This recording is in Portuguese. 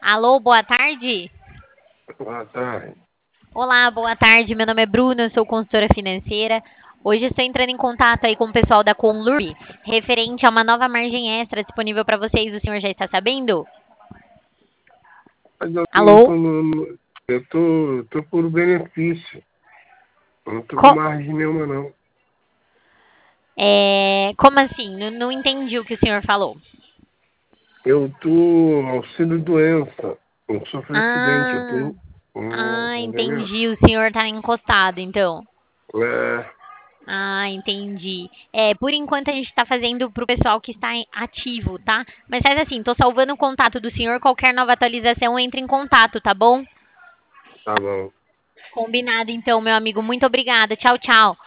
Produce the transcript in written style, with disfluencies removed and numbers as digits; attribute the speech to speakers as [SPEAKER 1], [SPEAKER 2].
[SPEAKER 1] Alô, boa tarde.
[SPEAKER 2] Boa tarde.
[SPEAKER 1] Olá, boa tarde. Meu nome é Bruna, eu sou consultora financeira. Hoje estou entrando em contato aí com o pessoal da Conlur, referente a uma nova margem extra disponível para vocês. O senhor já está sabendo?
[SPEAKER 2] Mas eu não
[SPEAKER 1] Alô?
[SPEAKER 2] tô eu tô por benefício. Eu não tô com
[SPEAKER 1] Co-
[SPEAKER 2] margem nenhuma, não.
[SPEAKER 1] Como assim? Não entendi o que o senhor falou.
[SPEAKER 2] Eu tô auxílio doença. Eu sofri acidente, eu
[SPEAKER 1] Ah,
[SPEAKER 2] tô. Entendeu?
[SPEAKER 1] entendi. O senhor está encostado, então.
[SPEAKER 2] É,
[SPEAKER 1] Ah, entendi. Por enquanto a gente está fazendo para o pessoal que está ativo, tá? Mas faz assim, tô salvando o contato do senhor, qualquer nova atualização entre em contato, tá bom?
[SPEAKER 2] tá bom.
[SPEAKER 1] Combinado então, meu amigo. Muito obrigada. Tchau, tchau.